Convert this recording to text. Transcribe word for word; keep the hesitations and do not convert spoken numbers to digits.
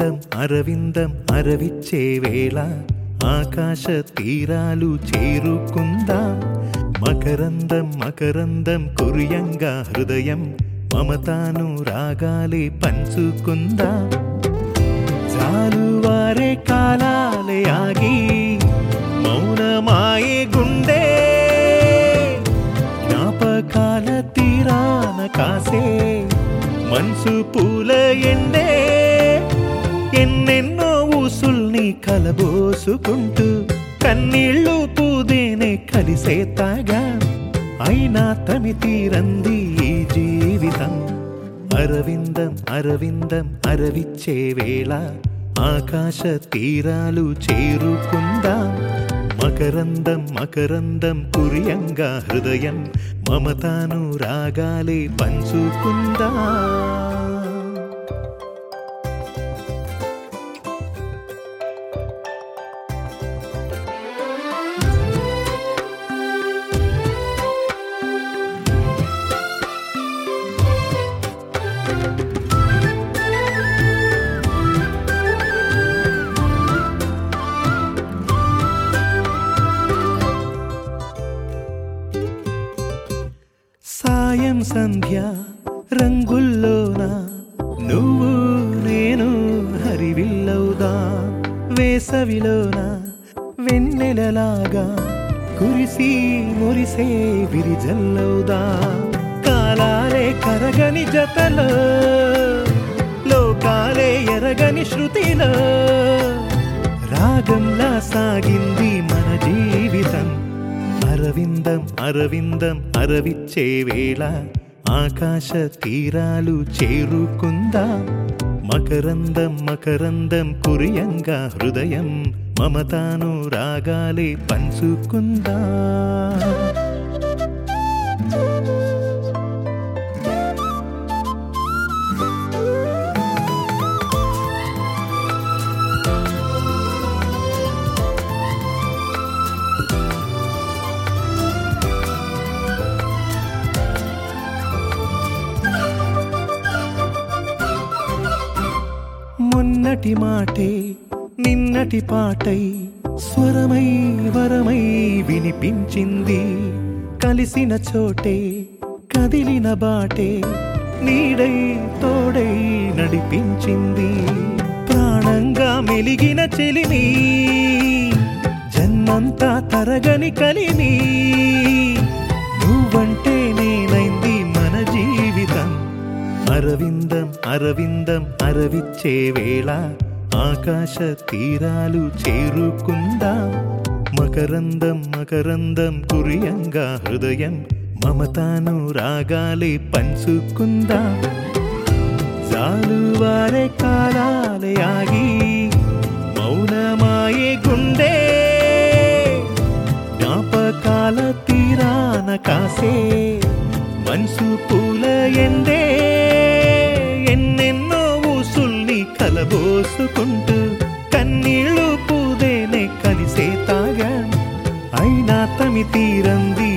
అరవిందం అరవిందం అరవిచ్చే వేళ ఆకాశ తీరాలు చేరుకుందాం. మకరందం మకరందం కురియంగా హృదయం మమతాను రాగాలే పంచుకుందాం. జాలువారే కాలాలే ఆగి మౌనమాయే గుండె జ్ఞాపకాల తీరాన కాసే మనసు పూల ఎండే ఎన్నెన్నో ఊసుల్ని కలబోసుకుంటూ కన్నీళ్ళు పూదేనే కలిసే తాగా అయినా తమి తీరంది ఈ జీవితం. అరవిందం అరవిందం అరవిచ్చే వేళ ఆకాశ తీరాలు చేరుకుందాం. మకరందం మకరందం కురియంగా హృదయం మమతాను రాగాలే పంచుకుందాం. సాయం సంధ్య రంగుల్లోన నువ్వు నేను హరివిల్లవుదా. వేసవిలోన వెన్నెలలాగా కురిసి మురిసే విరిజల్లవుదా. కాలాలే కరగని జతలో లోకాలే ఎరగని శృతిలో రాగంలా సాగింది మన జీవితం. అరవిందం అరవిందం అరవిచ్చే వేళ ఆకాశ తీరాలు చేరుకుందాం. మకరందం మకరందం కురియంగా హృదయం మమతాను రాగాలే పంచుకుందాం. మొన్నటి మాటే నిన్నటి పాటై స్వరమై వరమై వినిపించింది. కలిసిన చోటే కదిలిన బాటే నీడై తోడై నడిపించింది. ప్రాణంగా మెలిగిన చెలిమి జన్మంతా తరగని కలిమి నువ్వంటే నేనైంది మన జీవితం. అరవిందం అరవిందం అరవిచ్చే వేళ ఆకాశ తీరాలు చేరుకుందాం. మకరందం మకరందం కురియంగా హృదయం మమతాను రాగాలే పంచుకుందాం. జాలువారే కాలాలే ఆగి మౌనమాయే గుండె జ్ఞాపకాల తీరాన కాసే మనసు పూల ఎండే ఎన్నెన్నో ఊసుల్ని కలబోసుకుంటూ కన్నీళ్ళు పూదేనే కలిసే తాగా అయినా తమి తీరంది